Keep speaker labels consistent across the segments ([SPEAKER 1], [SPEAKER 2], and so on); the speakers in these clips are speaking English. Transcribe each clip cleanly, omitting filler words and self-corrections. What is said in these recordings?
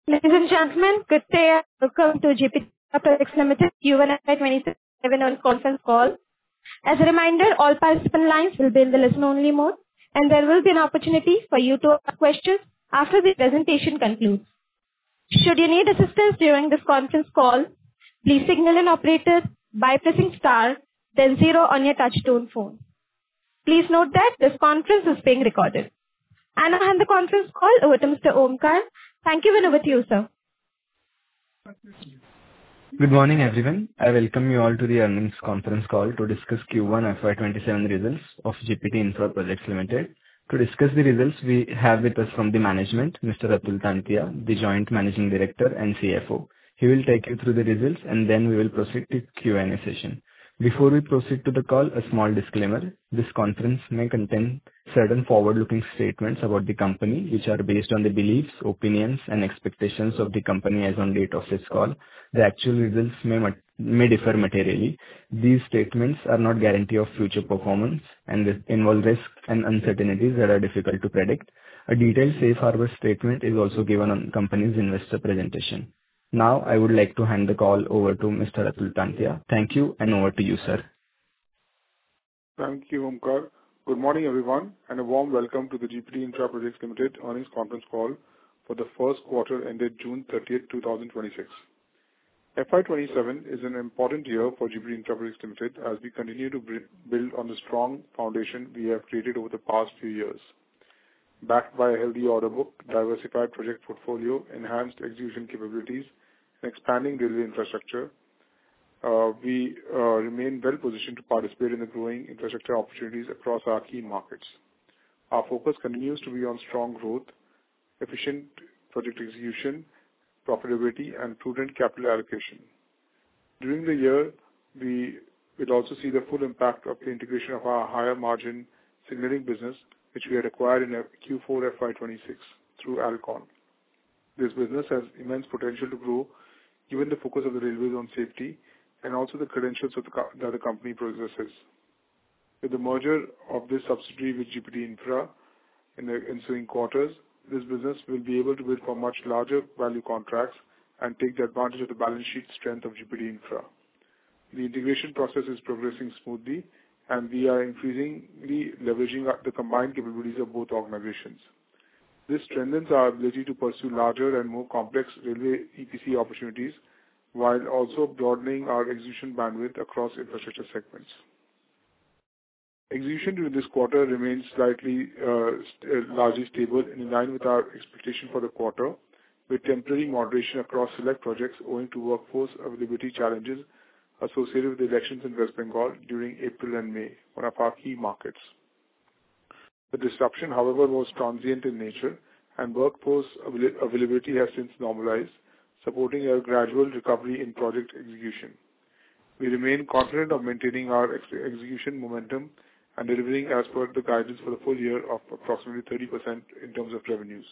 [SPEAKER 1] Ladies and gentlemen, good day and welcome to GPT Projects Limited Q1 FY27 on conference call. As a reminder, all participant lines will be in the listen-only mode, and there will be an opportunity for you to ask questions after the presentation concludes. Should you need assistance during this conference call, please signal an operator by pressing star, then zero on your touch-tone phone. Please note that this conference is being recorded. And I hand the conference call over to Mr. Omkar. Thank you, and over to you, sir.
[SPEAKER 2] Good morning, everyone. I welcome you all to the earnings conference call to discuss Q1 FY27 results of GPT Infra Projects Limited. To discuss the results, we have with us from the management, Mr. Atul Tantia, the Joint Managing Director and CFO. He will take you through the results, and then we will proceed to Q&A session. Before we proceed to the call, a small disclaimer. This conference may contain certain forward-looking statements about the company, which are based on the beliefs, opinions, and expectations of the company as on date of this call. The actual results may differ materially. These statements are not guarantee of future performance and involve risks and uncertainties that are difficult to predict. A detailed safe harbor statement is also given on the company's investor presentation. Now, I would like to hand the call over to Mr. Atul Tantia. Thank you, and over to you, sir.
[SPEAKER 3] Thank you, Omkar. Good morning, everyone, and a warm welcome to the GPT Infra Projects Limited earnings conference call for the first quarter ended June 30th, 2026. FY27 is an important year for GPT Infra Projects Limited as we continue to build on the strong foundation we have created over the past few years. Backed by a healthy order book, diversified project portfolio, enhanced execution capabilities, and expanding railway infrastructure, we remain well positioned to participate in the growing infrastructure opportunities across our key markets. Our focus continues to be on strong growth, efficient project execution, profitability, and prudent capital allocation. During the year, we will also see the full impact of the integration of our higher margin signaling business, which we had acquired in Q4 FY26 through Alcon. This business has immense potential to grow given the focus of the railways on safety and also the credentials of that the company possesses. With the merger of this subsidiary with GPT Infra in the ensuing quarters, this business will be able to bid for much larger value contracts and take the advantage of the balance sheet strength of GPT Infra. The integration process is progressing smoothly, and we are increasingly leveraging the combined capabilities of both organizations. This strengthens our ability to pursue larger and more complex railway EPC opportunities, while also broadening our execution bandwidth across infrastructure segments. Execution during this quarter remains largely stable and in line with our expectation for the quarter, with temporary moderation across select projects owing to workforce availability challenges associated with the elections in West Bengal during April and May, one of our key markets. The disruption, however, was transient in nature, and workforce availability has since normalized, supporting a gradual recovery in project execution. We remain confident of maintaining our execution momentum and delivering as per the guidance for the full year of approximately 30% in terms of revenues.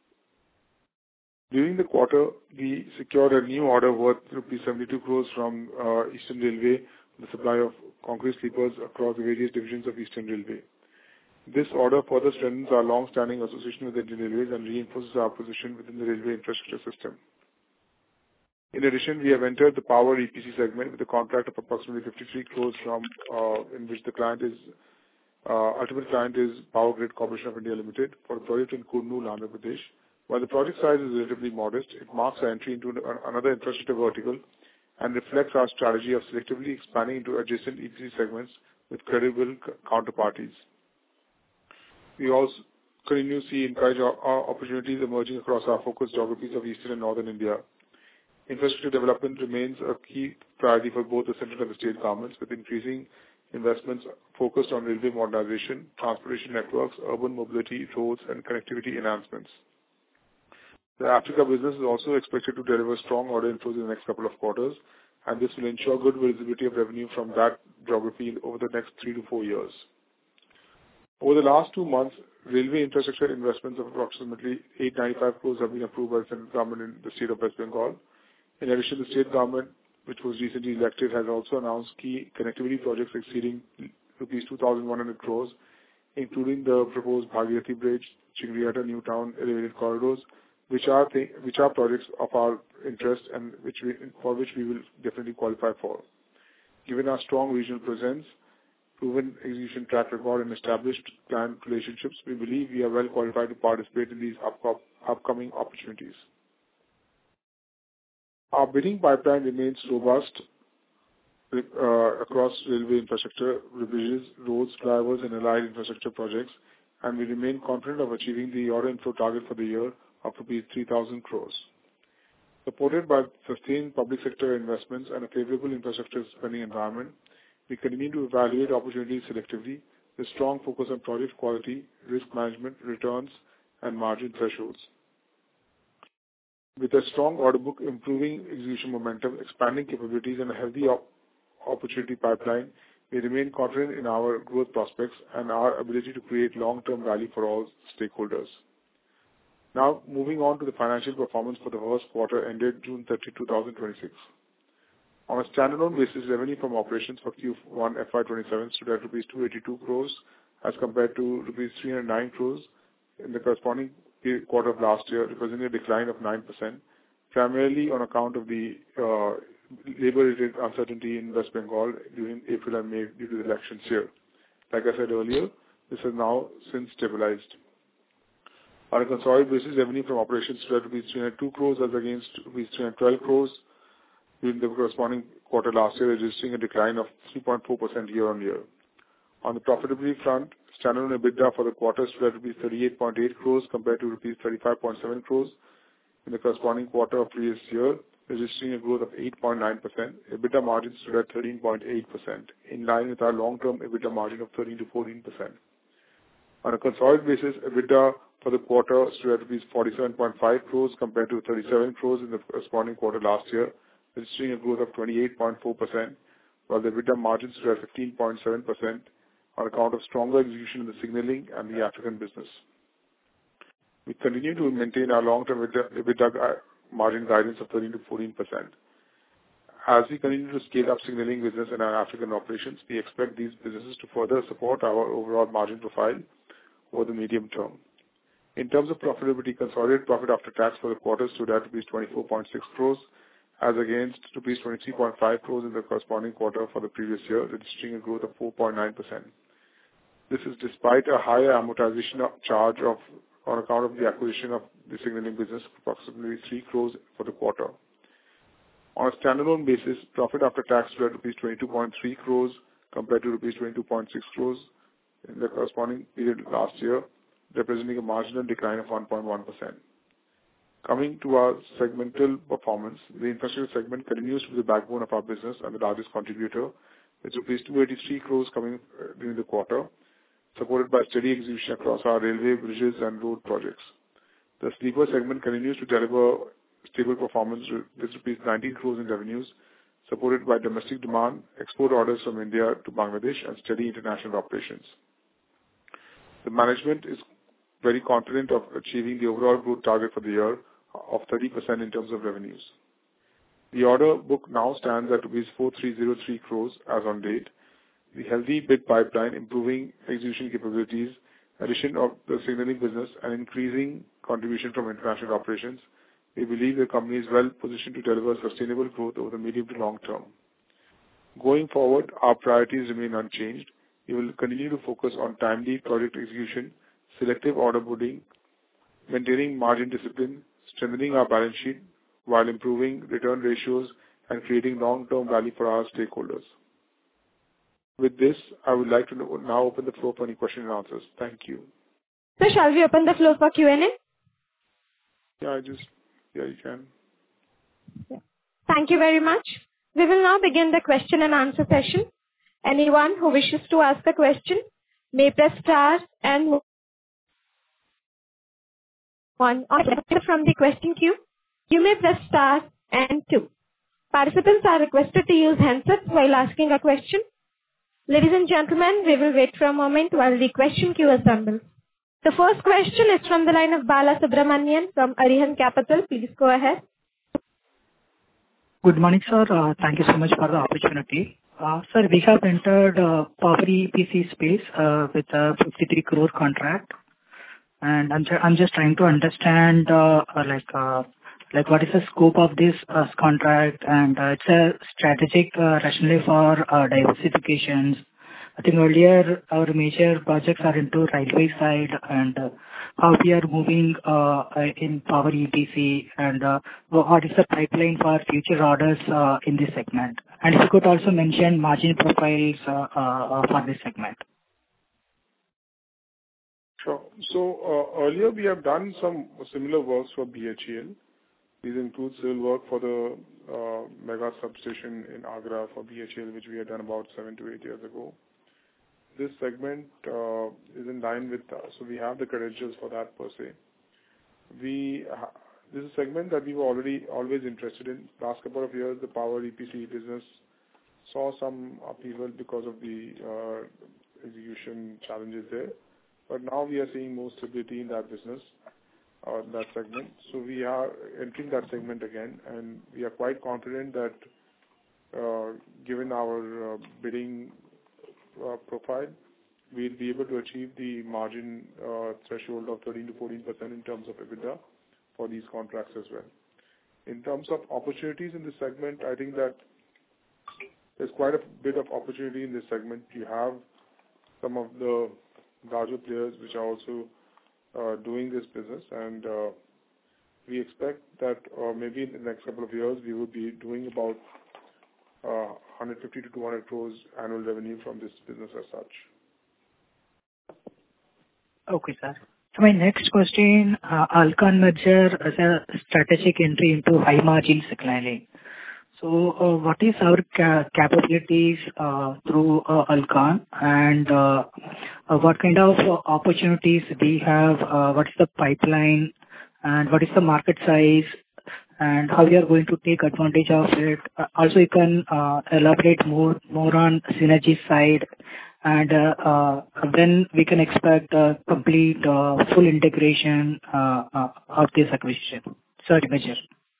[SPEAKER 3] During the quarter, we secured a new order worth rupees 72 crores from Eastern Railway for the supply of concrete sleepers across the various divisions of Eastern Railway. This order further strengthens our long-standing association with Indian Railways and reinforces our position within the railway infrastructure system. In addition, we have entered the power EPC segment with a contract of approximately 53 crores in which the ultimate client is Power Grid Corporation of India Limited for a project in Kurnool, Andhra Pradesh. While the project size is relatively modest, it marks our entry into another infrastructure vertical and reflects our strategy of selectively expanding into adjacent EPC segments with credible counterparties. We also continue to see encouraging opportunities emerging across our focus geographies of Eastern and Northern India. Infrastructure development remains a key priority for both the central and the state governments, with increasing investments focused on railway modernization, transportation networks, urban mobility, roads, and connectivity enhancements. The Africa business is also expected to deliver strong order inflows in the next couple of quarters, and this will ensure good visibility of revenue from that geography over the next 3 to 4 years. Over the last 2 months, railway infrastructure investments of approximately 895 crores have been approved by the central government in the state of West Bengal. In addition, the state government, which was recently elected, has also announced key connectivity projects exceeding rupees 2,100 crores, including the proposed Bhagirathi Bridge, Chingriyata New Town elevated corridors, which are projects of our interest and for which we will definitely qualify for. Given our strong regional presence, proven execution track record, and established client relationships, we believe we are well qualified to participate in these upcoming opportunities. Our bidding pipeline remains robust across railway infrastructure, bridges, roads, flyovers, and allied infrastructure projects, and we remain confident of achieving the order inflow target for the year of rupees 3,000 crores. Supported by sustained public sector investments and a favorable infrastructure spending environment, we continue to evaluate opportunities selectively with strong focus on project quality, risk management, returns, and margin thresholds. With a strong order book, improving execution momentum, expanding capabilities, and a healthy opportunity pipeline, we remain confident in our growth prospects and our ability to create long-term value for all stakeholders. Now, moving on to the financial performance for the first quarter ended June 30, 2026. On a standalone basis, revenue from operations for Q1 FY27 stood at rupees 282 crores as compared to rupees 309 crores in the corresponding quarter of last year, representing a decline of 9%, primarily on account of the labor-related uncertainty in West Bengal during April and May due to the elections here. Like I said earlier, this has now since stabilized. On a consolidated basis, revenue from operations stood at rupees 302 crores as against rupees 312 crores during the corresponding quarter last year, registering a decline of 3.4% year-on-year. On the profitability front, standalone EBITDA for the quarter stood at rupees 38.8 crores compared to rupees 35.7 crores in the corresponding quarter of previous year, registering a growth of 8.9%. EBITDA margin stood at 13.8%, in line with our long-term EBITDA margin of 13 to 14%. On a consolidated basis, EBITDA for the quarter stood at rupees 47.5 crores compared to 37 crores in the corresponding quarter last year, registering a growth of 28.4%, while the EBITDA margin stood at 15.7% on account of stronger execution in the signaling and the African business. We continue to maintain our long-term EBITDA margin guidance of 13 to 14%. As we continue to scale up signaling business in our African operations, we expect these businesses to further support our overall margin profile over the medium term. In terms of profitability, consolidated profit after tax for the quarter stood at rupees 24.6 crores as against rupees 23.5 crores in the corresponding quarter for the previous year, registering a growth of 4.9%. This is despite a higher amortization charge on account of the acquisition of the signaling business of approximately 3 crores for the quarter. On a standalone basis, profit after tax stood at rupees 22.3 crores compared to rupees 22.6 crores in the corresponding period last year, representing a marginal decline of 1.1%. Coming to our segmental performance, the infrastructure segment continues to be the backbone of our business and the largest contributor, with rupees 283 crores coming during the quarter, supported by steady execution across our railway, bridges, and road projects. The sleeper segment continues to deliver stable performance with rupees 19 crores in revenues, supported by domestic demand, export orders from India to Bangladesh, and steady international operations. The management is very confident of achieving the overall growth target for the year of 30% in terms of revenues. The order book now stands at rupees 4303 crores as on date. The healthy bid pipeline, improving execution capabilities, addition of the signaling business, and increasing contribution from international operations, we believe the company is well positioned to deliver sustainable growth over the medium to long term. Going forward, our priorities remain unchanged. We will continue to focus on timely project execution, selective order bidding, maintaining margin discipline, strengthening our balance sheet, while improving return ratios and creating long-term value for our stakeholders. With this, I would like to now open the floor for any questions and answers. Thank you.
[SPEAKER 1] So shall we open the floor for Q&A?
[SPEAKER 3] Yeah, you can.
[SPEAKER 1] Yeah. Thank you very much. We will now begin the question and answer session. Anyone who wishes to ask a question may press star and one from the question queue. You may press star and two. Participants are requested to use handsets while asking a question. Ladies and gentlemen, we will wait for a moment while the question queue assembles. The first question is from the line of Bala Subramanian from Arihant Capital. Please go ahead.
[SPEAKER 4] Good morning, sir. Thank you so much for the opportunity. Sir, we have entered power EPC space with a 53 crore contract. and I'm just trying to understand, like what is the scope of this contract, and it's a strategic rationale for diversifications. I think earlier our major projects are into railway side, and how we are moving in power EPC, and what is the pipeline for future orders in this segment? And if you could also mention margin profiles for this segment.
[SPEAKER 3] Sure. So earlier we have done some similar works for BHEL. These include civil work for the mega substation in Agra for BHEL, which we had done about 7 to 8 years ago. This segment is in line with, so we have the credentials for that per se. This is a segment that we were always interested in. Last couple of years, the power EPC business saw some upheaval because of the execution challenges there. But now we are seeing more stability in that business, that segment. So we are entering that segment again, and we are quite confident that given our bidding profile, we'll be able to achieve the margin threshold of 13 to 14% in terms of EBITDA for these contracts as well. In terms of opportunities in this segment, I think that there's quite a bit of opportunity in this segment. You have some of the larger players which are also doing this business, and we expect that maybe in the next couple of years we will be doing about 150 to 200 crores annual revenue from this business as such. Okay, sir.
[SPEAKER 4] So my next question, Alcon merger as a strategic entry into high margin segment. So what is our capabilities through Alcon, and what kind of opportunities we have, what is the pipeline, and what is the market size, and how we are going to take advantage of it? Also, you can elaborate more on synergy side, and when we can expect a complete full integration of this acquisition. Sorry, Major.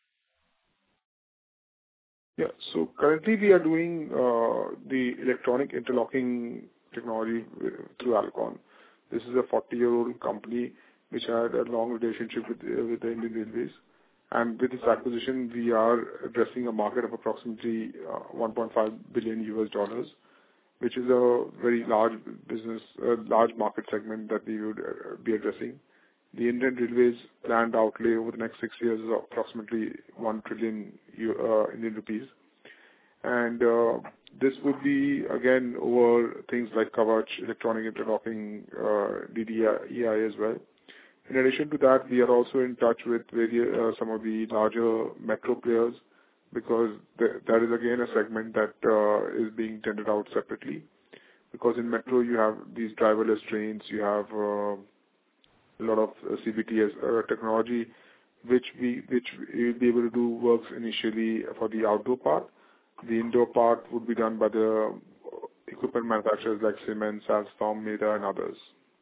[SPEAKER 3] Yeah. So currently we are doing the electronic interlocking technology through Alcon. This is a 40-year-old company which had a long relationship with the Indian Railways. And with this acquisition, we are addressing a market of approximately $1.5 billion, which is a very large business, large market segment that we would be addressing. The Indian Railways planned outlay over the next 6 years is approximately 1 trillion Indian rupees. And this would be, again, over things like Kavach, electronic interlocking, DDI as well. In addition to that, we are also in touch with some of the larger metro players, because that is again a segment that is being tendered out separately. Because in metro you have these driverless trains, you have a lot of CBTS technology, which we'll be able to do works initially for the outdoor part. The indoor part would be done by the equipment manufacturers like Siemens, Alstom, Meda, and others.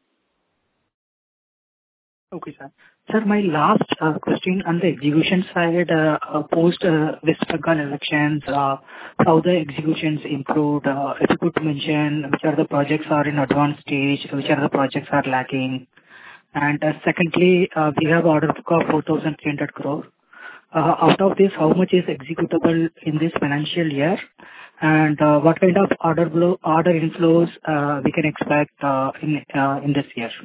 [SPEAKER 4] Okay, sir. Sir, my last question on the execution side, post West Bengal elections, how the executions improved. If you could mention which are the projects are in advanced stage, which are the projects are lacking. And secondly, we have order book of 4,300 crore. Out of this, how much is executable in this financial year? And what kind of order inflows we can expect in this year?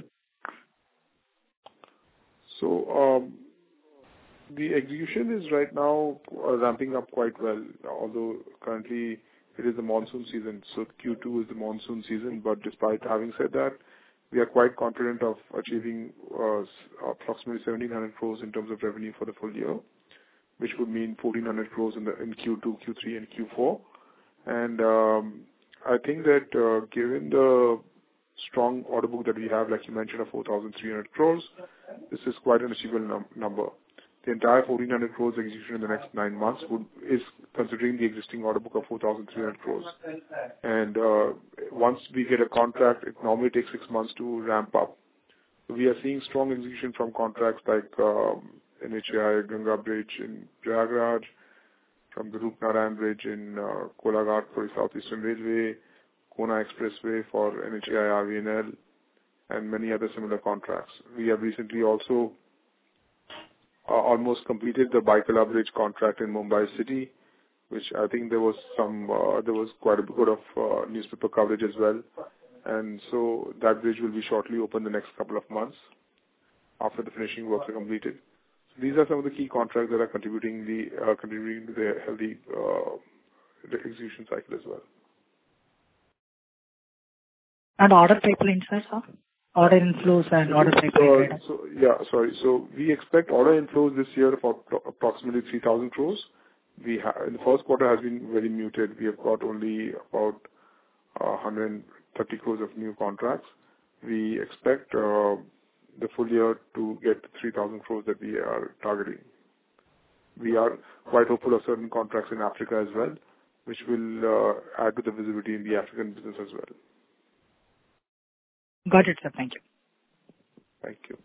[SPEAKER 3] So the execution is right now ramping up quite well, although currently it is the monsoon season. So Q2 is the monsoon season, but despite having said that, we are quite confident of achieving approximately 1,700 crores in terms of revenue for the full year, which would mean 1,400 crores in Q2, Q3, and Q4. And I think that given the strong order book that we have, like you mentioned, of 4,300 crores, this is quite an achievable number. The entire 1,400 crores execution in the next 9 months is considering the existing order book of 4,300 crores. And once we get a contract, it normally takes 6 months to ramp up. So we are seeing strong execution from contracts like NHAI Ganga Bridge in Prayagraj, from the Rupnarayan Bridge in Kolaghat for the Southeastern Railway, Kona Expressway for NHAI RVNL, and many other similar contracts. We have recently also almost completed the Baikala Bridge contract in Mumbai City, which I think there was quite a bit of newspaper coverage as well. And so that bridge will be shortly open the next couple of months after the finishing works are completed. So these are some of the key contracts that are contributing to the healthy the execution cycle as well.
[SPEAKER 4] And order pipeline, sir? Order inflows and order pipeline.
[SPEAKER 3] So we expect order inflows this year for approximately 3,000 crores. In the first quarter has been very muted. We have got only about 130 crores of new contracts. We expect the full year to get 3,000 crores that we are targeting. We are quite hopeful of certain contracts in Africa as well, which will add to the visibility in the African business as well.
[SPEAKER 4] Got it, sir. Thank you.
[SPEAKER 3] Thank you.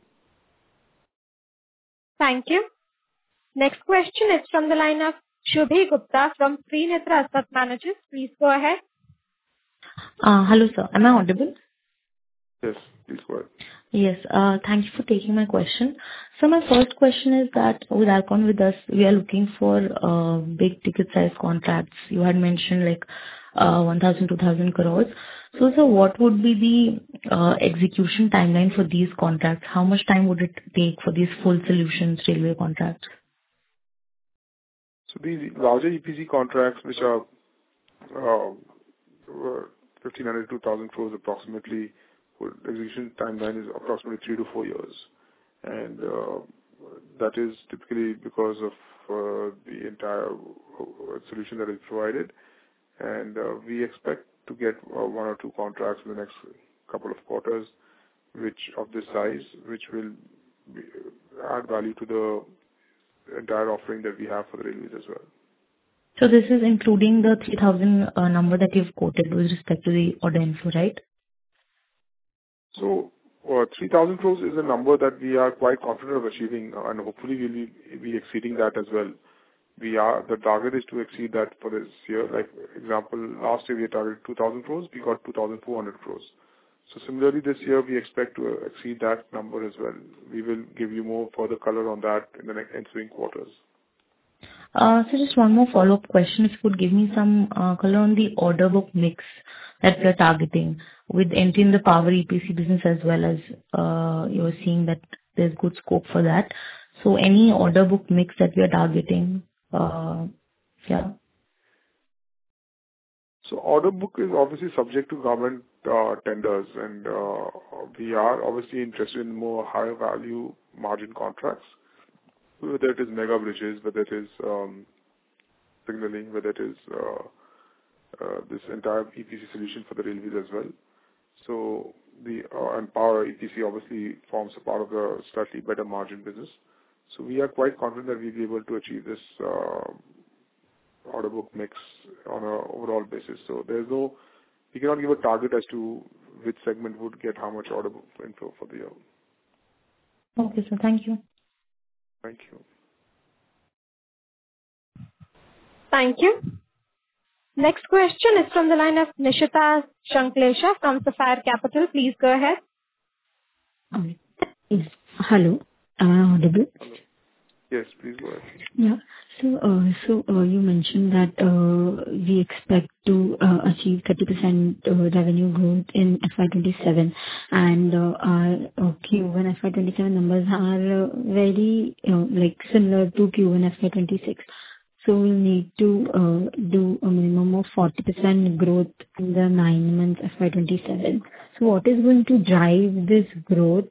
[SPEAKER 1] Thank you. Next question is from the line of Shubhi Gupta from Trinetra Asset Managers. Please go ahead.
[SPEAKER 5] Hello, sir. Am I audible?
[SPEAKER 3] Yes, please go ahead.
[SPEAKER 5] Yes. Thank you for taking my question. So my first question is that with Alcon with us, we are looking for big ticket size contracts. You had mentioned like 1,000, 2,000 crores. So, sir, what would be the execution timeline for these contracts? How much time would it take for these full solutions railway contracts?
[SPEAKER 3] So these larger EPC contracts, which are 1,500 to 2,000 crores approximately, execution timeline is approximately 3 to 4 years. And that is typically because of the entire solution that is provided. And we expect to get 1 or 2 contracts in the next couple of quarters, which of this size, which will add value to the entire offering that we have for the railways as well.
[SPEAKER 5] So this is including the 3,000 number that you've quoted with respect to the order inflow, right?
[SPEAKER 3] So 3,000 crores is a number that we are quite confident of achieving, and hopefully we'll be exceeding that as well. The target is to exceed that for this year. Like example, last year we targeted 2,000 crores, we got 2,400 crores. So similarly, this year we expect to exceed that number as well. We will give you more further color on that in the next ensuing quarters.
[SPEAKER 5] So just one more follow-up question. If you could give me some color on the order book mix that we are targeting with entering the power EPC business as well as you're seeing that there's good scope for that. So any order book mix that we are targeting? Yeah.
[SPEAKER 3] So order book is obviously subject to government tenders, and we are obviously interested in more higher value margin contracts, whether it is mega bridges, whether it is signaling, whether it is this entire EPC solution for the railways as well. So and power EPC obviously forms a part of the slightly better margin business. So we are quite confident that we'll be able to achieve this order book mix on an overall basis. So we cannot give a target as to which segment would get how much order book inflow for the year.
[SPEAKER 5] Okay, sir. Thank you.
[SPEAKER 3] Thank you.
[SPEAKER 1] Thank you. Next question is from the line of Nishita Shanklesha from Sapphire Capital. Please go ahead.
[SPEAKER 6] Yes. Hello. Am I audible?
[SPEAKER 3] Hello. Yes, please go ahead.
[SPEAKER 6] Yeah. So you mentioned that we expect to achieve 30% revenue growth in FY27, and our Q1 FY27 numbers are very like similar to Q1 FY26. So we need to do a minimum of 40% growth in the 9 months FY27. So what is going to drive this growth?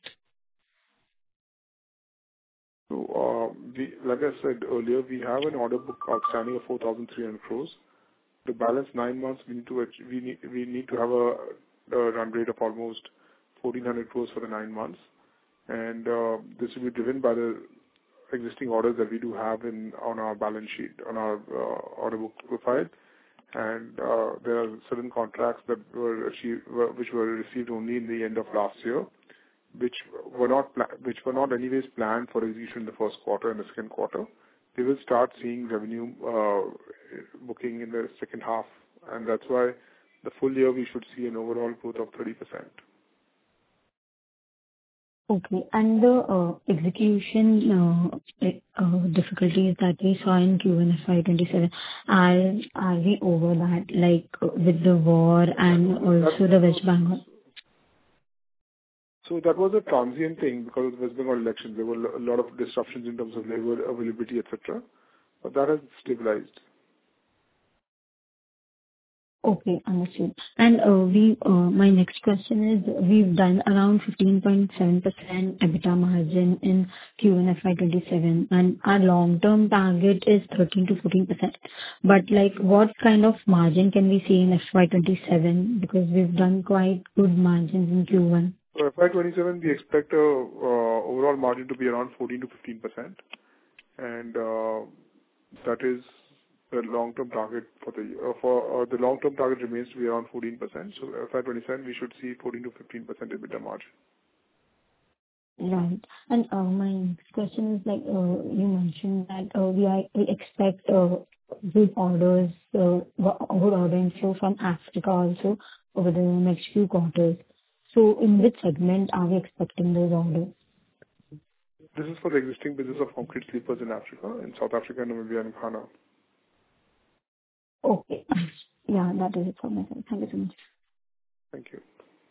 [SPEAKER 3] So, like I said earlier, we have an order book outstanding of 4,300 crores. The balance 9 months, we need to have a run rate of almost 1,400 crores for the 9 months, and this will be driven by the existing orders that we do have on our balance sheet, on our order book profile, and there are certain contracts that which were received only in the end of last year, which were not anyways planned for execution in the first quarter and the second quarter. They will start seeing revenue booking in the second half, and that's why the full year we should see an overall growth of 30%.
[SPEAKER 6] Okay. And the execution difficulties that we saw in Q1 FY27, are we over that, like with the war and also the West Bengal?
[SPEAKER 3] So that was a transient thing because of the West Bengal elections. There were a lot of disruptions in terms of labor availability, etc. But that has stabilized.
[SPEAKER 6] Okay, understood. And my next question is, we've done around 15.7% EBITDA margin in Q1 FY27, and our long-term target is 13 to 14%. But like, what kind of margin can we see in FY27? Because we've done quite good margins in Q1.
[SPEAKER 3] For FY27, we expect overall margin to be around 14 to 15%, and that is the long-term target for the year. The long-term target remains to be around 14%. So FY27, we should see 14 to 15% EBITDA margin.
[SPEAKER 6] Right. And my next question is, like, you mentioned that we expect good orders, good order inflow from Africa also over the next few quarters. So in which segment are we expecting those orders?
[SPEAKER 3] This is for the existing business of concrete sleepers in Africa, in South Africa, Namibia, and Ghana.
[SPEAKER 6] Okay. Yeah, that is it from my side. Thank you so much.
[SPEAKER 3] Thank you.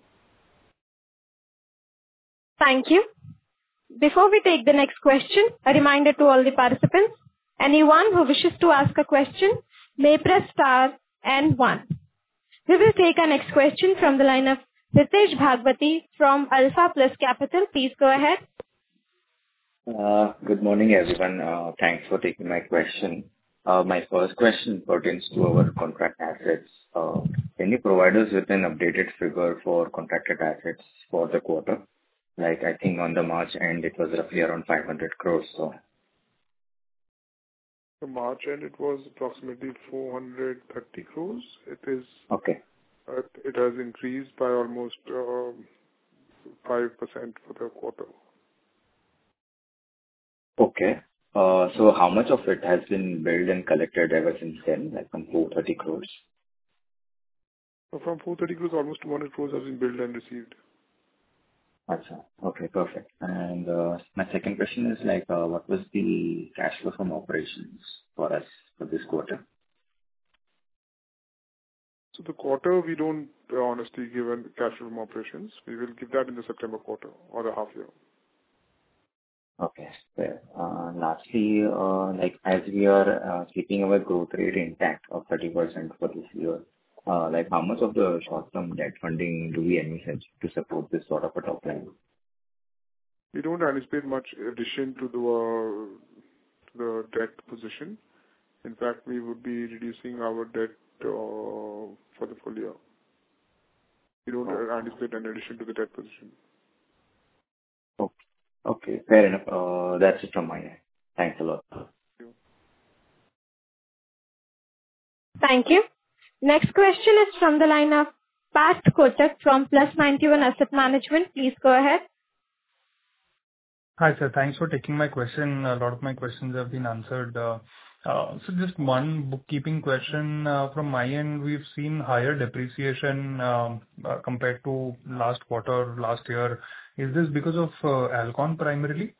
[SPEAKER 1] Thank you. Before we take the next question, a reminder to all the participants, anyone who wishes to ask a question may press star and 1. We will take our next question from the line of Ritesh Bhagwati from Alpha Plus Capital. Please go ahead.
[SPEAKER 7] Good morning, everyone. Thanks for taking my question. My first question pertains to our contract assets. Can you provide us with an updated figure for contracted assets for the quarter? Like, I think on the March end, it was roughly around 500 crores. So,
[SPEAKER 3] The March end, it was approximately 430 crores.
[SPEAKER 7] okay.
[SPEAKER 3] It has increased by almost 5% for the quarter.
[SPEAKER 7] Okay. So how much of it has been billed and collected ever since then, like from 430 crores?
[SPEAKER 3] So from 430 crores, almost 200 crores has been billed and received.
[SPEAKER 7] Achha. Okay, perfect. And my second question is like, what was the cash flow from operations for us for this quarter?
[SPEAKER 3] So the quarter, we don't honestly give a cash flow from operations. We will give that in the September quarter or the half year.
[SPEAKER 7] Okay, fair. Lastly, like as we are keeping our growth rate intact of 30% for this year, like how much of the short-term debt funding do we envisage to support this sort of a top line?
[SPEAKER 3] We don't anticipate much addition to the debt position. In fact, we would be reducing our debt for the full year. We don't anticipate an addition to the debt position.
[SPEAKER 7] Okay, fair enough. That's it from my end. Thanks a lot.
[SPEAKER 3] Thank you.
[SPEAKER 1] Thank you. Next question is from the line of Parth Kotak from Plus 91 Asset Management. Please go ahead.
[SPEAKER 8] Hi, sir. Thanks for taking my question. A lot of my questions have been answered. So just one bookkeeping question from my end. We've seen higher depreciation compared to last quarter, last year. Is this because of Alcon primarily?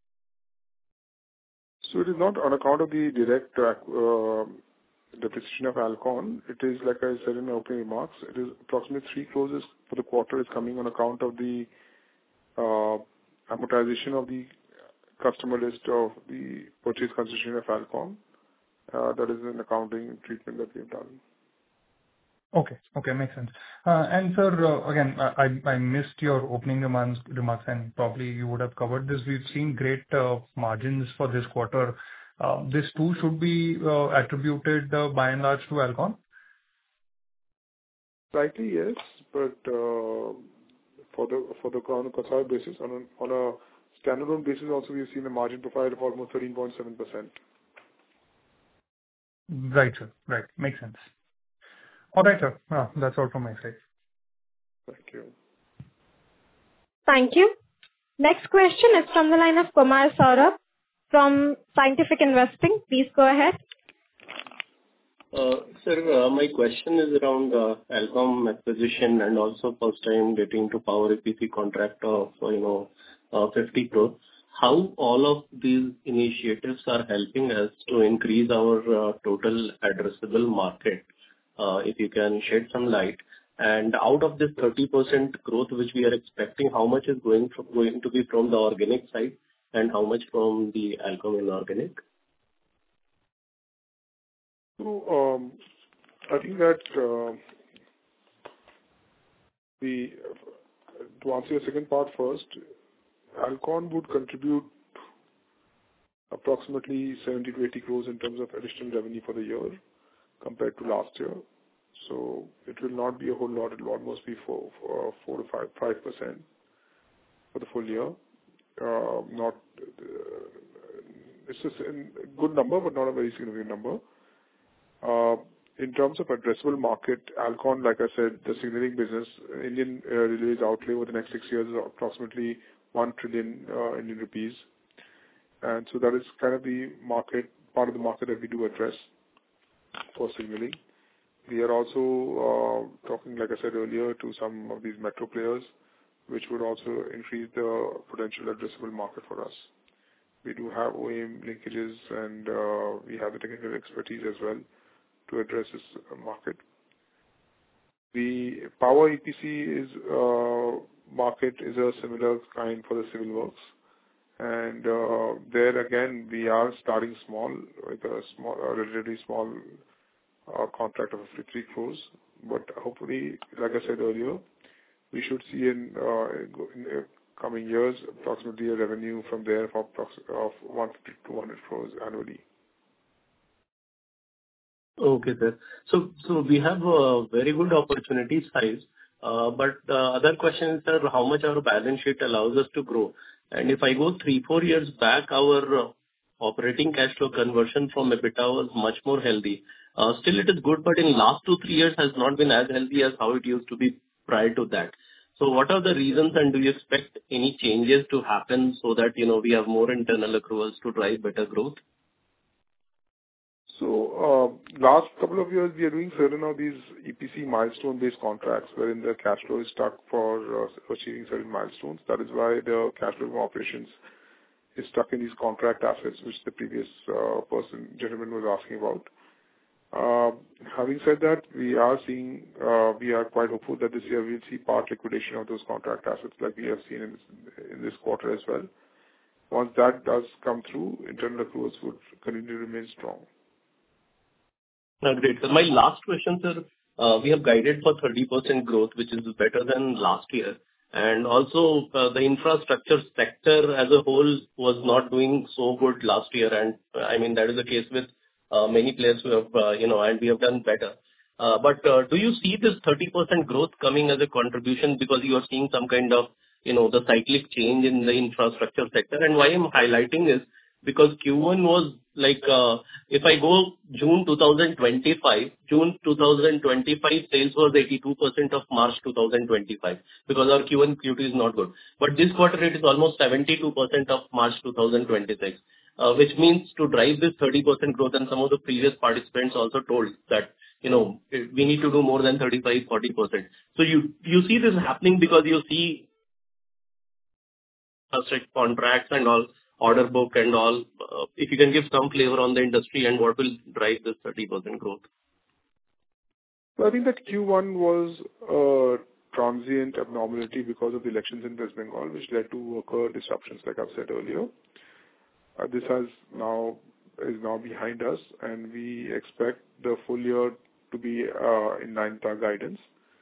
[SPEAKER 3] So it is not on account of the direct depreciation of Alcon. It is, like I said in my opening remarks, it is approximately 3 crores for the quarter is coming on account of the amortization of the customer list of the purchase consideration of Alcon. That is an accounting treatment that we have done.
[SPEAKER 8] Okay, makes sense. And sir, again, I missed your opening remarks, and probably you would have covered this. We've seen great margins for this quarter. This too should be attributed by and large to Alcon?
[SPEAKER 3] Slightly, yes, but for the consolidated basis, on a standalone basis, also we've seen a margin profile of almost 13.7%.
[SPEAKER 8] Right, sir. Right, makes sense. All right, sir. That's all from my side.
[SPEAKER 3] Thank you.
[SPEAKER 1] Thank you. Next question is from the line of Kumar Saurabh from Scientific Investing. Please go ahead.
[SPEAKER 9] Sir, my question is around Alcon acquisition and also first time getting to power EPC contract of, 50 crore. How all of these initiatives are helping us to increase our total addressable market? If you can shed some light. And out of this 30% growth which we are expecting, how much is going to be from the organic side and how much from the Alcon inorganic?
[SPEAKER 3] So, I think that to answer your second part first, Alcon would contribute approximately 70 to 80 crores in terms of additional revenue for the year compared to last year. So it will not be a whole lot. It will almost be 4 to 5% for the full year. It's just a good number, but not a very significant number. In terms of addressable market, Alcon, like I said, the signaling business, Indian Railways outlay over the next 6 years is approximately 1 trillion Indian rupees. And so that is kind of the market, part of the market that we do address for signaling. We are also talking, like I said earlier, to some of these metro players, which would also increase the potential addressable market for us. We do have OEM linkages and we have the technical expertise as well to address this market. The power EPC market is a similar kind for the civil works. And there again, we are starting small with a relatively small contract of 53 crores. But hopefully, like I said earlier, we should see in coming years approximately a revenue from there of 150 to 200 crores annually.
[SPEAKER 9] Okay, sir. So we have a very good opportunity size. But the other question is, sir, how much our balance sheet allows us to grow? And if I go 3-4 years back, our operating cash flow conversion from EBITDA was much more healthy. Still, it is good, but in last 2-3 years has not been as healthy as how it used to be prior to that. So what are the reasons, and do you expect any changes to happen so that, we have more internal accruals to drive better growth?
[SPEAKER 3] So, last couple of years, we are doing certain of these EPC milestone-based contracts wherein the cash flow is stuck for achieving certain milestones. That is why the cash flow from operations is stuck in these contract assets, which the previous gentleman was asking about. Having said that, we are quite hopeful that this year we'll see part liquidation of those contract assets like we have seen in this quarter as well. Once that does come through, internal accruals would continue to remain strong.
[SPEAKER 9] Great. So my last question, sir, we have guided for 30% growth, which is better than last year. And also, the infrastructure sector as a whole was not doing so good last year. And I mean, that is the case with many players who have, and we have done better. But do you see this 30% growth coming as a contribution because you are seeing some kind of, the cyclic change in the infrastructure sector? And why I'm highlighting is because Q1 was like, if I go June 2025 sales was 82% of March 2025 because our Q1, Q2 is not good. But this quarter it is almost 72% of March 2026, which means to drive this 30% growth, and some of the previous participants also told that, we need to do more than 35-40%. So you see this happening because you see contracts and all, order book and all. If you can give some flavor on the industry and what will drive this 30% growth.
[SPEAKER 3] So I think that Q1 was a transient abnormality because of the elections in West Bengal, which led to worker disruptions, like I've said earlier. This is now behind us, and we expect the full year to be in line with our guidance.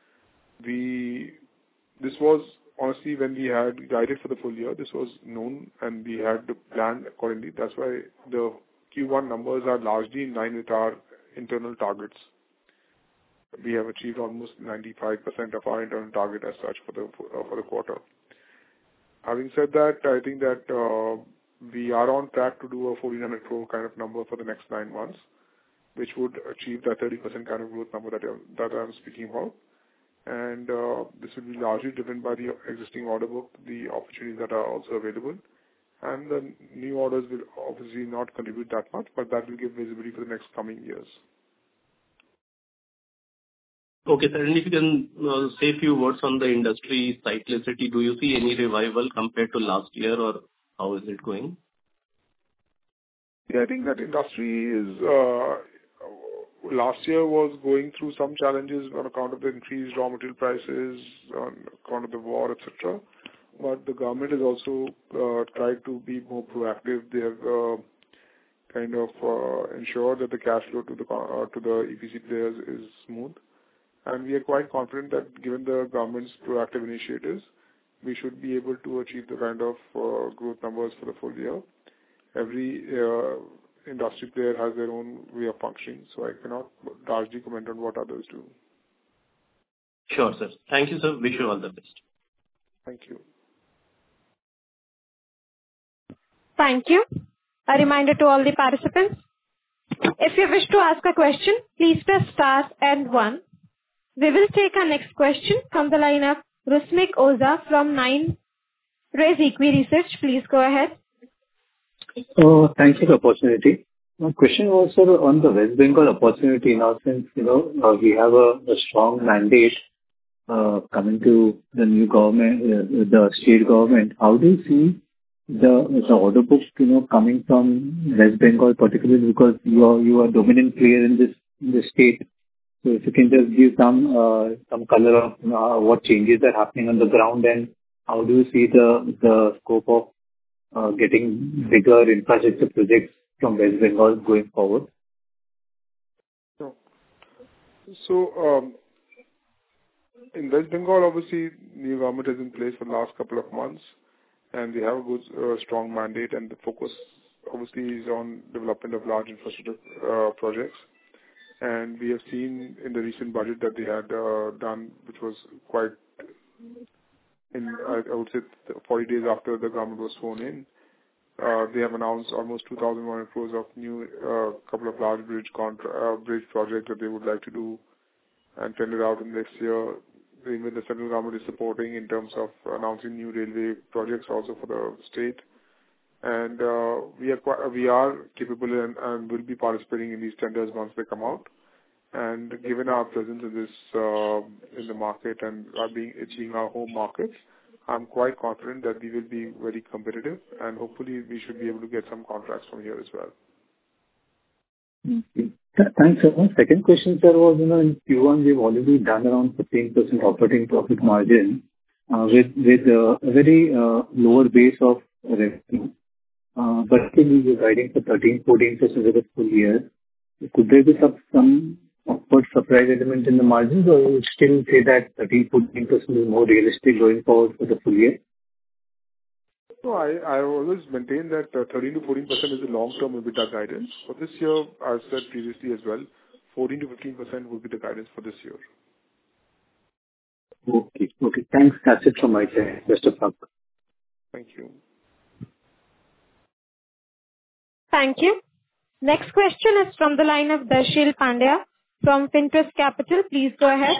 [SPEAKER 3] This was honestly, when we had guided for the full year, this was known and we had to plan accordingly. That's why the Q1 numbers are largely in line with our internal targets. We have achieved almost 95% of our internal target as such for the quarter. Having said that, I think that we are on track to do a 1,400 crore kind of number for the next 9 months, which would achieve that 30% kind of growth number that I'm speaking about. And this will be largely driven by the existing order book, the opportunities that are also available. And the new orders will obviously not contribute that much, but that will give visibility for the next coming years.
[SPEAKER 9] Okay, sir. And if you can say a few words on the industry cyclicity, do you see any revival compared to last year, or how is it going?
[SPEAKER 3] Yeah, I think that industry is last year was going through some challenges on account of the increased raw material prices, on account of the war, etc. But the government has also tried to be more proactive. They have kind of ensured that the cash flow to the EPC players is smooth. And we are quite confident that given the government's proactive initiatives, we should be able to achieve the kind of growth numbers for the full year. Every industry player has their own way of functioning, so I cannot largely comment on what others do.
[SPEAKER 9] Sure, sir. Thank you, sir. Wish you all the best.
[SPEAKER 3] Thank you.
[SPEAKER 1] Thank you. A reminder to all the participants. If you wish to ask a question, please press star and 1. We will take our next question from the line of Rusmik Oza from 9 Raise Equi Research. Please go ahead.
[SPEAKER 10] Thanks for the opportunity. My question was, sir, on the West Bengal opportunity now, since, we have a strong mandate coming to the new government, the state government. How do you see the order book, coming from West Bengal, particularly because you are dominant player in this state? So if you can just give some color of what changes are happening on the ground, and how do you see the scope of getting bigger infrastructure projects from West Bengal going forward?
[SPEAKER 3] So, in West Bengal, obviously, new government is in place for the last couple of months, and they have a good, strong mandate, and the focus obviously is on development of large infrastructure projects. And we have seen in the recent budget that they had done, which was quite, I would say, 40 days after the government was sworn in, they have announced almost 2,100 crores of new couple of large bridge projects that they would like to do and tender out in next year. Even the central government is supporting in terms of announcing new railway projects also for the state. And we are capable and will be participating in these tenders once they come out. And given our presence in this in the market and it being our home market, I'm quite confident that we will be very competitive, and hopefully we should be able to get some contracts from here as well.
[SPEAKER 10] Thanks, sir. My second question, sir, was, in Q1 we've already done around 15% operating profit margin with a very lower base of revenue. But still you're guiding for 13-14% for the full year. Could there be some upward surprise element in the margins, or you would still say that 13-14% is more realistic going forward for the full year?
[SPEAKER 3] No, I always maintain that 13-14% is the long-term EBITDA guidance. For this year, I've said previously as well, 14-15% will be the guidance for this year.
[SPEAKER 10] Okay. Thanks. That's it from my side. Best of luck.
[SPEAKER 3] Thank you.
[SPEAKER 1] Thank you. Next question is from the line of Darshil Pandya from Finterest Capital. Please go ahead.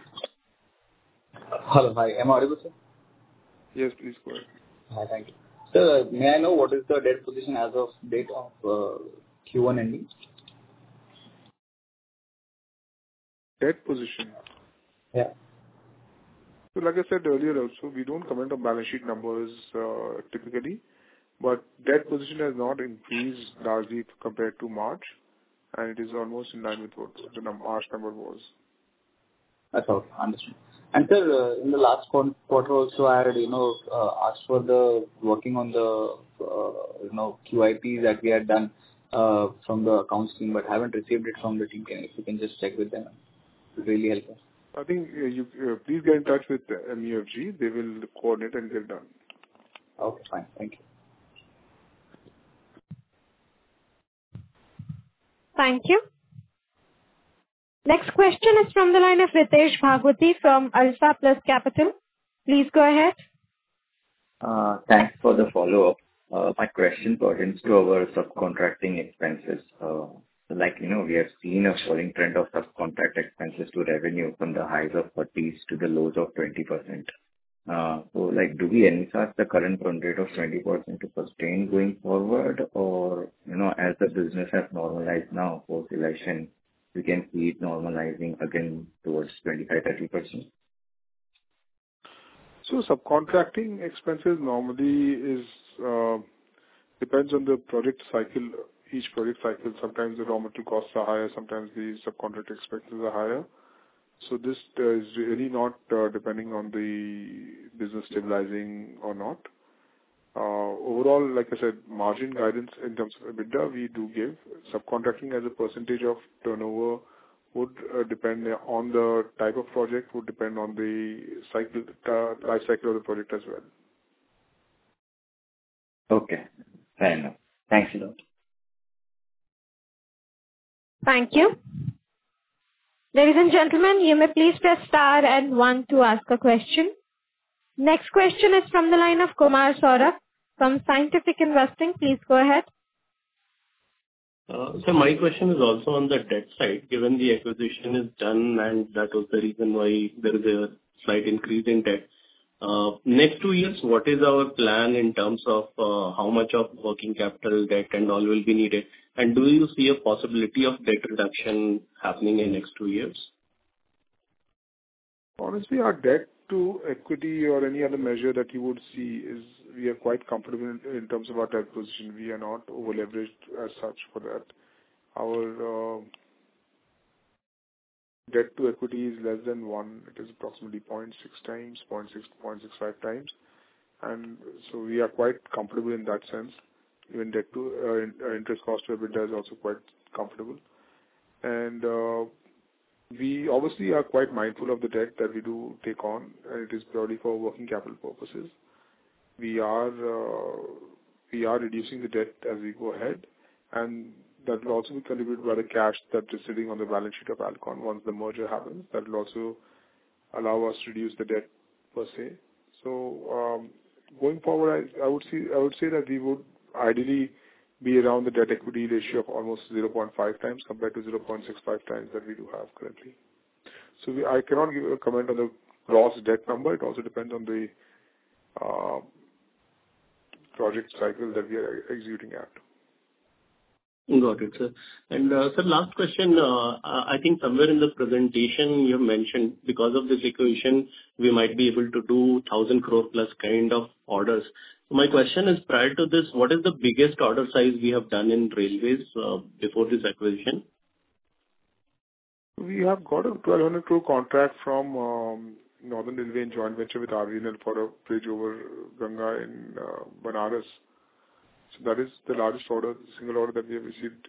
[SPEAKER 11] Hello. Hi. Am I audible, sir?
[SPEAKER 3] Yes, please go ahead.
[SPEAKER 11] Hi. Thank you. Sir, may I know what is the debt position as of date of Q1 ending?
[SPEAKER 3] Debt position?
[SPEAKER 11] Yeah.
[SPEAKER 3] So like I said earlier also, we don't comment on balance sheet numbers typically, but debt position has not increased largely compared to March, and it is almost in line with what the March number was.
[SPEAKER 11] That's all. Understood. And sir, in the last quarter also, I had, asked for the working on the, QIPs that we had done from the accounts team, but haven't received it from the team. If you can just check with them, it would really help us.
[SPEAKER 3] I think you please get in touch with MUFG. They will coordinate and get done.
[SPEAKER 11] Okay, fine. Thank you.
[SPEAKER 1] Thank you. Next question is from the line of Ritesh Bhagwati from Alpha Plus Capital. Please go ahead.
[SPEAKER 7] Thanks for the follow-up. My question pertains to our subcontracting expenses. We have seen a falling trend of subcontract expenses to revenue from the highs of 30s to the lows of 20%. Do we envisage the current run rate of 20% to sustain going forward, or, as the business has normalized now post-election, we can see it normalizing again towards 25%-30%?
[SPEAKER 3] So subcontracting expenses normally is depends on the project cycle. Each project cycle, sometimes the raw material costs are higher, sometimes the subcontract expenses are higher. So this is really not depending on the business stabilizing or not. Overall, like I said, margin guidance in terms of EBITDA, we do give. Subcontracting as a percentage of turnover would depend on the type of project, would depend on the cycle, life cycle of the project as well.
[SPEAKER 7] Okay, fair enough. Thanks a lot.
[SPEAKER 1] Thank you. Ladies and gentlemen, you may please press star and one to ask a question. Next question is from the line of Kumar Saurabh from Scientific Investing. Please go ahead.
[SPEAKER 9] So my question is also on the debt side. Given the acquisition is done, and that was the reason why there is a slight increase in debt. Next 2 years, what is our plan in terms of how much of working capital debt and all will be needed? And do you see a possibility of debt reduction happening in next 2 years?
[SPEAKER 3] Honestly, our debt to equity or any other measure that you would see is we are quite comfortable in terms of our debt position. We are not over leveraged as such for that. Our debt to equity is less than 1. It is approximately 0.6 times, 0.65 times. And so we are quite comfortable in that sense. Even debt to interest cost to EBITDA is also quite comfortable. And we obviously are quite mindful of the debt that we do take on, and it is purely for working capital purposes. We are reducing the debt as we go ahead, and that will also be contributed by the cash that is sitting on the balance sheet of Alcon once the merger happens. That will also allow us to reduce the debt per se. So going forward, I would say that we would ideally be around the debt equity ratio of almost 0.5 times compared to 0.65 times that we do have currently. So I cannot give a comment on the gross debt number. It also depends on the project cycle that we are executing at.
[SPEAKER 9] Got it, sir. And sir, last question. I think somewhere in the presentation you have mentioned because of this acquisition, we might be able to do 1,000 crore plus kind of orders. So my question is, prior to this, what is the biggest order size we have done in railways before this acquisition?
[SPEAKER 3] We have got a 1,200 crore contract from Northern Railway in joint venture with RVNL for a bridge over Ganga in Banaras. So that is the largest order, single order that we have received.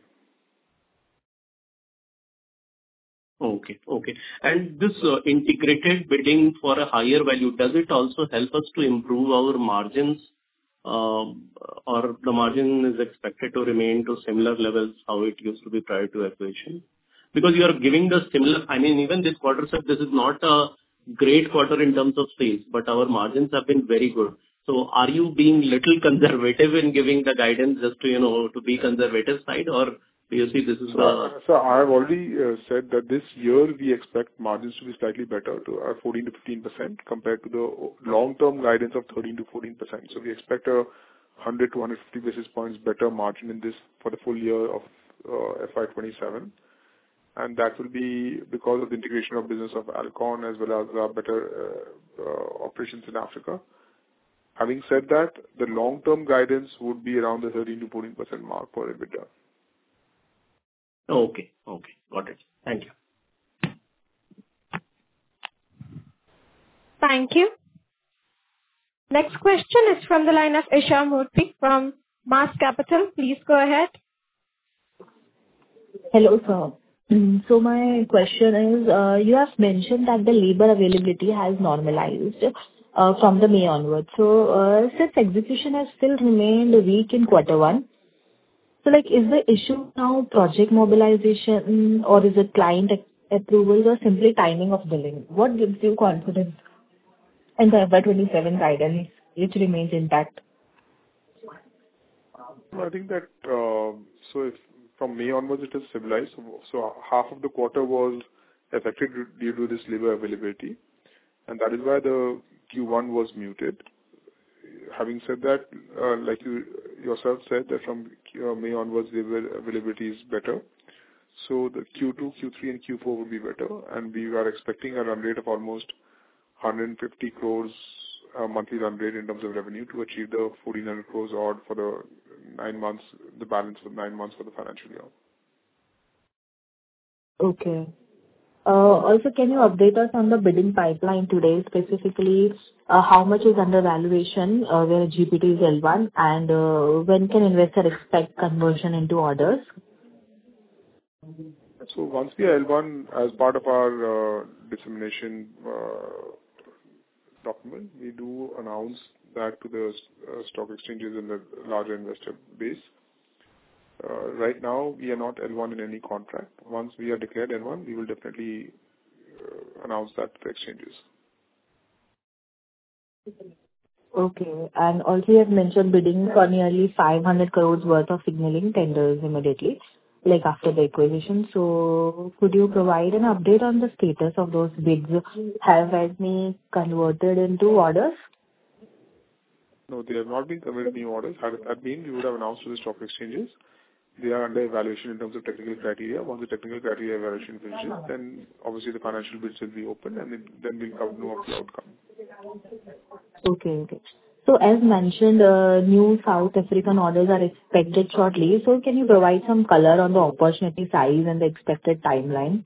[SPEAKER 9] Okay. And this integrated bidding for a higher value, does it also help us to improve our margins, or the margin is expected to remain to similar levels how it used to be prior to acquisition? Because you are giving the similar, I mean, even this quarter, sir, this is not a great quarter in terms of sales, but our margins have been very good. So are you being little conservative in giving the guidance just to be conservative side, or do you see this is
[SPEAKER 3] So I have already said that this year we expect margins to be slightly better, to 14 to 15% compared to the long-term guidance of 13 to 14%. So we expect a 100 to 150 basis points better margin in this for the full year of FY27. And that will be because of the integration of business of Alcon as well as better operations in Africa. Having said that, the long-term guidance would be around the 13 to 14% mark for EBITDA.
[SPEAKER 9] Okay. Got it. Thank you.
[SPEAKER 1] Thank you. Next question is from the line of Isha Murthy from Mass Capital. Please go ahead.
[SPEAKER 5] Hello, sir. So my question is, you have mentioned that the labor availability has normalized from the May onwards. So since execution has still remained weak in quarter one, so is the issue now project mobilization, or is it client approvals, or simply timing of billing? What gives you confidence in the FY27 guidance, which remains intact?
[SPEAKER 3] I think that if from May onwards it is stabilized. So half of the quarter was affected due to this labor availability, and that is why the Q1 was muted. Having said that, like you yourself said, that from May onwards labor availability is better. So the Q2, Q3, and Q4 will be better, and we are expecting a run rate of almost 150 crores monthly run rate in terms of revenue to achieve the 1,400 crores odd for the 9 months, the balance of 9 months for the financial year.
[SPEAKER 5] Okay. Also, can you update us on the bidding pipeline today, specifically, how much is under valuation, where GPT is L1, and when can investor expect conversion into orders?
[SPEAKER 3] So once we are L1 as part of our dissemination document, we do announce that to the stock exchanges and the larger investor base. Right now, we are not L1 in any contract. Once we are declared L1, we will definitely announce that to the exchanges.
[SPEAKER 5] Okay. And also, you have mentioned bidding for nearly 500 crores worth of signaling tenders immediately, like after the acquisition. So could you provide an update on the status of those bids? Have any converted into orders?
[SPEAKER 3] No, they have not been converted new orders. Had that been, we would have announced to the stock exchanges. They are under evaluation in terms of technical criteria. Once the technical criteria evaluation finishes, then obviously the financial bids will be open, and then we'll come to know of the outcome.
[SPEAKER 5] Okay. So as mentioned, new South African orders are expected shortly. So can you provide some color on the opportunity size and the expected timeline?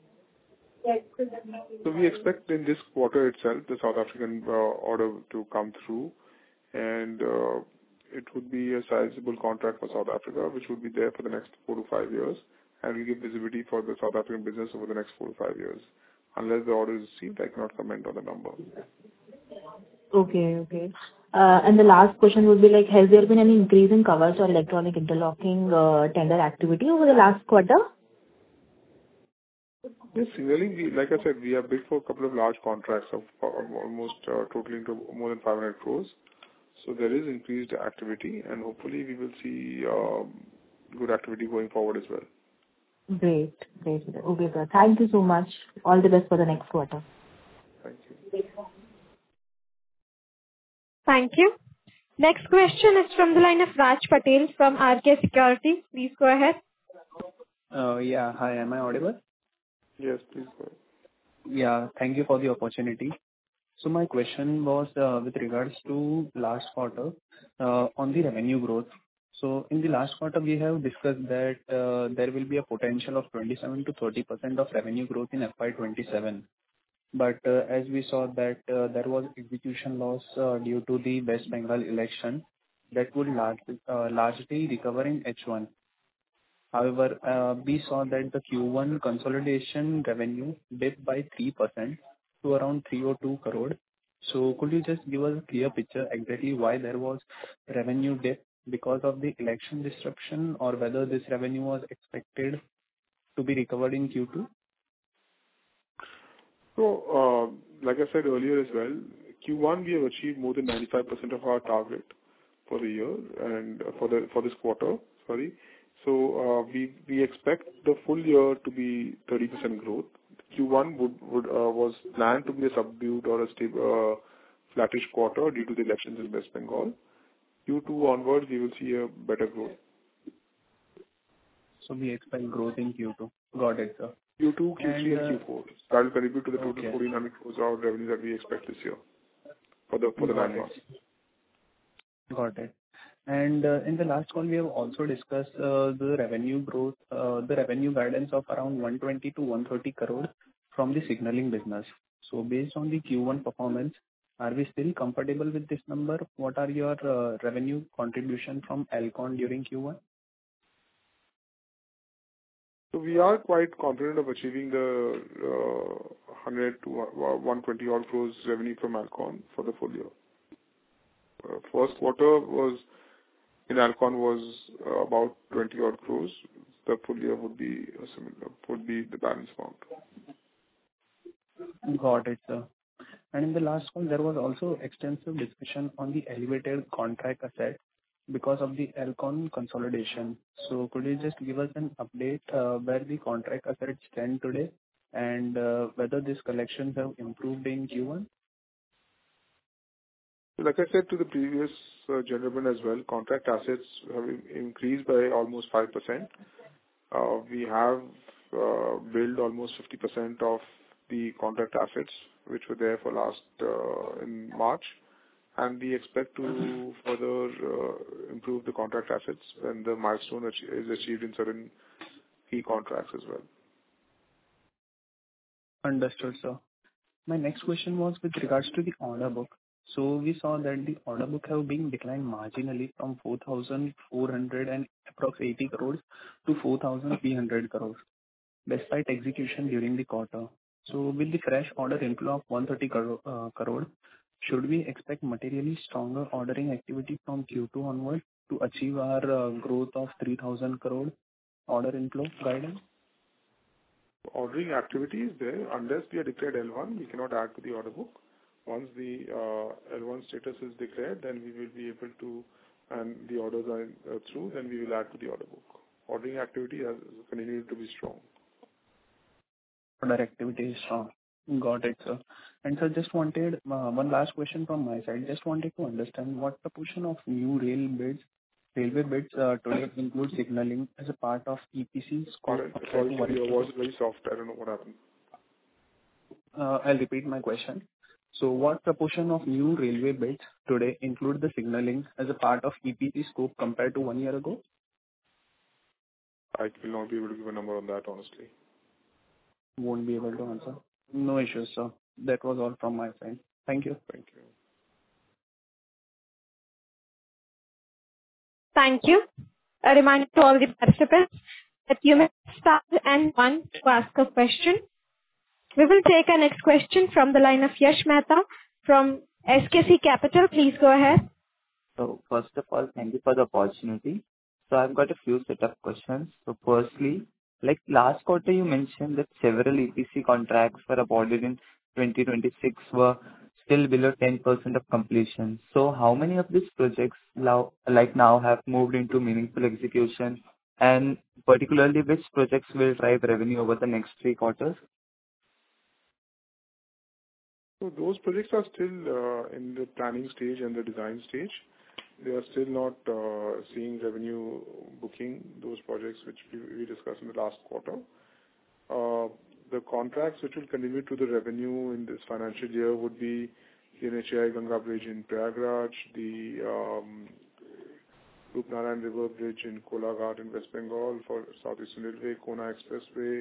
[SPEAKER 3] So we expect in this quarter itself the South African order to come through, and it would be a sizable contract for South Africa, which would be there for the next 4 to 5 years, and will give visibility for the South African business over the next 4 to 5 years. Unless the order is received, I cannot comment on the number.
[SPEAKER 5] Okay. And the last question would be like, has there been any increase in covers or electronic interlocking tender activity over the last quarter?
[SPEAKER 3] Yes, signaling, like I said, we have bid for a couple of large contracts of almost totaling to more than 500 crores. So there is increased activity, and hopefully we will see good activity going forward as well.
[SPEAKER 5] Great. Okay, sir. Thank you so much. All the best for the next quarter.
[SPEAKER 3] Thank you.
[SPEAKER 1] Thank you. Next question is from the line of Raj Patel from RK Securities. Please go ahead.
[SPEAKER 12] Yeah. Hi, am I audible?
[SPEAKER 3] Yes, please go ahead.
[SPEAKER 12] Yeah, thank you for the opportunity. So my question was with regards to last quarter on the revenue growth. So in the last quarter, we have discussed that there will be a potential of 27 to 30% of revenue growth in FY27. But as we saw that there was execution loss due to the West Bengal election that would largely recover in H1. However, we saw that the Q1 consolidation revenue dipped by 3% to around 302 crore. So could you just give us a clear picture exactly why there was revenue dip because of the election disruption, or whether this revenue was expected to be recovered in Q2?
[SPEAKER 3] So, like I said earlier as well, Q1 we have achieved more than 95% of our target for the year and for this quarter. Sorry. So we expect the full year to be 30% growth. Q1 was planned to be a subdued or a stable, flattish quarter due to the elections in West Bengal. Q2 onwards, we will see a better growth.
[SPEAKER 12] So we expect growth in Q2. Got it, sir.
[SPEAKER 3] Q2, Q3, and Q4. That will contribute to the total 1,400 crores of revenue that we expect this year for the 9 months.
[SPEAKER 12] Got it. And in the last call, we have also discussed the revenue growth, the revenue guidance of around 120 to 130 crore from the signaling business. So based on the Q1 performance, are we still comfortable with this number? What are your revenue contribution from Alcon during Q1?
[SPEAKER 3] So we are quite confident of achieving the 100 to 120 odd crores revenue from Alcon for the full year. First quarter in Alcon was about 20 odd crores. The full year would be the balance amount.
[SPEAKER 12] Got it, sir. And in the last call, there was also extensive discussion on the elevated contract asset because of the Alcon consolidation. So could you just give us an update where the contract assets stand today, and whether these collections have improved in Q1?
[SPEAKER 3] Like I said to the previous gentleman as well, contract assets have increased by almost 5%. We have billed almost 50% of the contract assets which were there for last in March, and we expect to further improve the contract assets when the milestone is achieved in certain key contracts as well.
[SPEAKER 12] Understood, sir. My next question was with regards to the order book. So we saw that the order book have been declined marginally from 4,400 and approx 80 crores to 4,300 crores, despite execution during the quarter. So with the fresh order inflow of 130 crore, should we expect materially stronger ordering activity from Q2 onwards to achieve our growth of 3,000 crore order inflow guidance?
[SPEAKER 3] Ordering activity is there. Unless we are declared L1, we cannot add to the order book. Once the L1 status is declared, then we will be able to, and the orders are through, then we will add to the order book. Ordering activity has continued to be strong.
[SPEAKER 12] Order activity is strong. Got it, sir. And sir, just wanted one last question from my side. Just wanted to understand what proportion of new railway bids today include signaling as a part of EPC scope.
[SPEAKER 3] Sorry, your voice is very soft. I don't know what happened.
[SPEAKER 12] I'll repeat my question. So what proportion of new railway bids today include the signaling as a part of EPC scope compared to 1 year ago?
[SPEAKER 3] I will not be able to give a number on that, honestly.
[SPEAKER 12] Won't be able to answer. No issues, sir. That was all from my side. Thank you.
[SPEAKER 3] Thank you.
[SPEAKER 1] Thank you. A reminder to all the participants that you may start and one to ask a question. We will take our next question from the line of Yash Mehta from SKC Capital. Please go ahead.
[SPEAKER 13] So first of all, thank you for the opportunity. So I've got a few set of questions. So firstly, like last quarter, you mentioned that several EPC contracts were awarded in 2026 were still below 10% of completion. So how many of these projects now have moved into meaningful execution, and particularly which projects will drive revenue over the next 3 quarters?
[SPEAKER 3] So those projects are still in the planning stage and the design stage. They are still not seeing revenue booking, those projects which we discussed in the last quarter. The contracts which will contribute to the revenue in this financial year would be the NHAI Ganga Bridge in Prayagraj, the Rupnarayan River Bridge in Kolaghat in West Bengal for South Eastern Railway, Kona Expressway,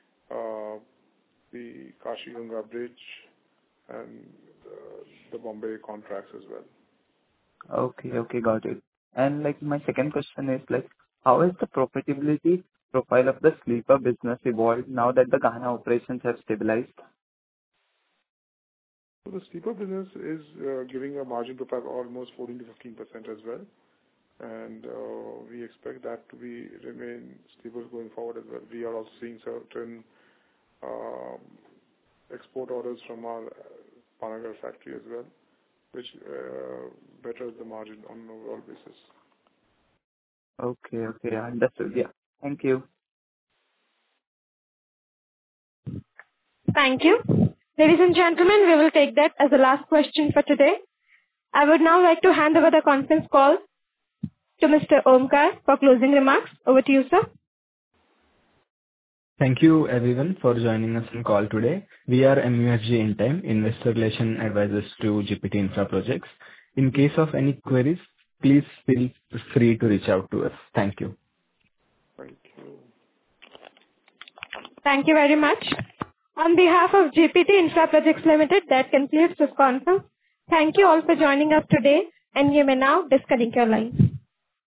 [SPEAKER 3] the Kashi Ganga Bridge, and the Bombay contracts as well.
[SPEAKER 13] Okay, got it. And like my second question is like, how is the profitability profile of the sleeper business evolved now that the Ghana operations have stabilized?
[SPEAKER 3] So the sleeper business is giving a margin profile of almost 14 to 15% as well, and we expect that to remain stable going forward as well. We are also seeing certain export orders from our Panagarh factory as well, which betters the margin on an overall basis.
[SPEAKER 13] Okay, understood. Yeah, thank you.
[SPEAKER 1] Thank you. Ladies and gentlemen, we will take that as the last question for today. I would now like to hand over the conference call to Mr. Omkar for closing remarks. Over to you, sir.
[SPEAKER 2] Thank you everyone for joining us on call today. We are MUFG Intime, Investor Relation Advisors to GPT Infra Projects. In case of any queries, please feel free to reach out to us. Thank you.
[SPEAKER 3] Thank you.
[SPEAKER 1] Thank you very much. On behalf of GPT Infra Projects Limited, that concludes this conference. Thank you all for joining us today, and you may now disconnect your lines.